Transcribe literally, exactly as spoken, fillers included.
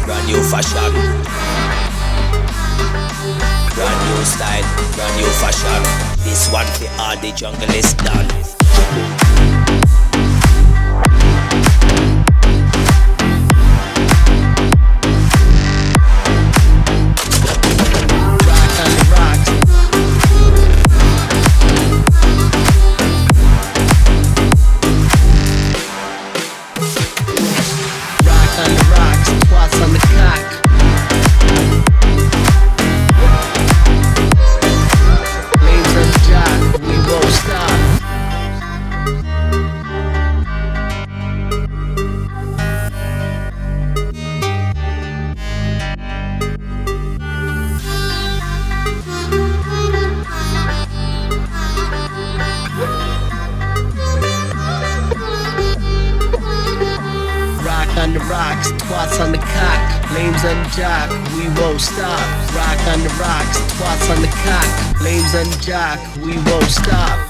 brand new fashion, brand new style, brand new fashion. This one for all the junglist done. On the rocks, twats on the cock, lames on the jock, we won't stop. Rock on the rocks, twats on the cock, lames on the jock, we won't stop.